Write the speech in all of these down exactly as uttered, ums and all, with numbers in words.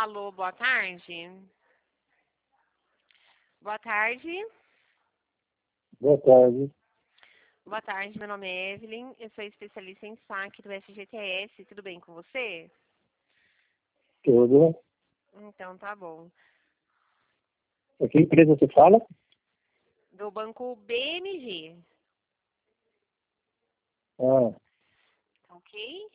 Alô, boa tarde. Boa tarde. Boa tarde. Boa tarde, meu nome é Evelyn, eu sou especialista em saque do F G T S, tudo bem com você? Tudo. Então tá bom. A que empresa você fala? Do banco B M G, Ah, ok?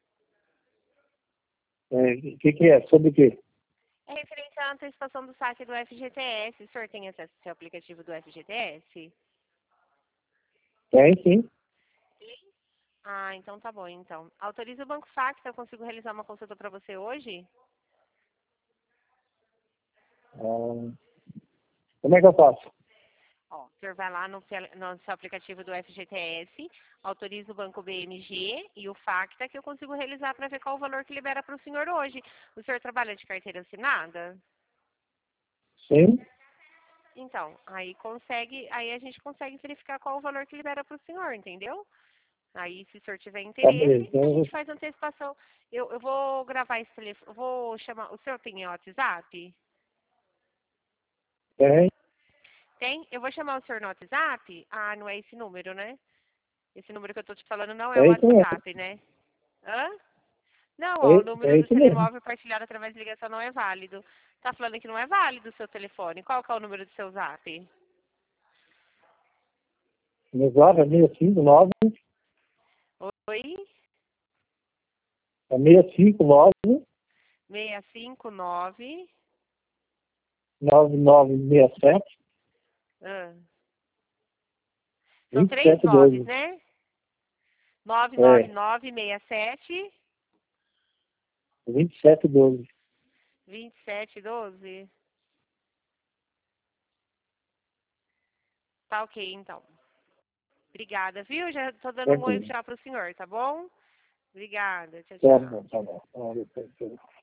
é, o que, que é? Sobre o quê? É referente à antecipação do saque do F G T S, o senhor tem acesso ao seu aplicativo do F G T S? Tem, sim. Ah, então tá bom, então. Autoriza o Banco Facta, eu consigo realizar uma consulta para você hoje? Ah, como é que eu faço? Ó, o senhor vai lá no, tel- no seu aplicativo do F G T S, autoriza o Banco B M G e o Facta que eu consigo realizar para ver qual o valor que libera para o senhor hoje. O senhor trabalha de carteira assinada? Sim. Então, aí consegue, aí a gente consegue verificar qual o valor que libera para o senhor, entendeu? Aí, se o senhor tiver Tá beleza. interesse, Então, a eu gente vou- faz antecipação. Eu, eu vou gravar esse telefone, eu vou chamar, o senhor tem WhatsApp? Tem. Tem? Eu vou chamar o senhor no WhatsApp? Ah, não é esse número, né? Esse número que eu tô te falando não é o É isso mesmo. WhatsApp, né? Hã? Não, ó, o É, número é do isso mesmo. telemóvel partilhado através de ligação não é válido. Tá falando que não é válido o seu telefone. Qual que é o número do seu zap? Meu zap é seis cinco nove, Oi? é seis cinco nove, seis cinco nove. nove nove seis sete, Ah. São vinte e três sete noves, doze. né? nove nove É, nove seis sete vinte e sete doze. vinte e sete doze. Tá ok, então. Obrigada, viu? Já tô dando um oi Certo. já pro senhor, tá bom? Obrigada. Tchau, Tá tchau. bom, tá bom. Tá bom.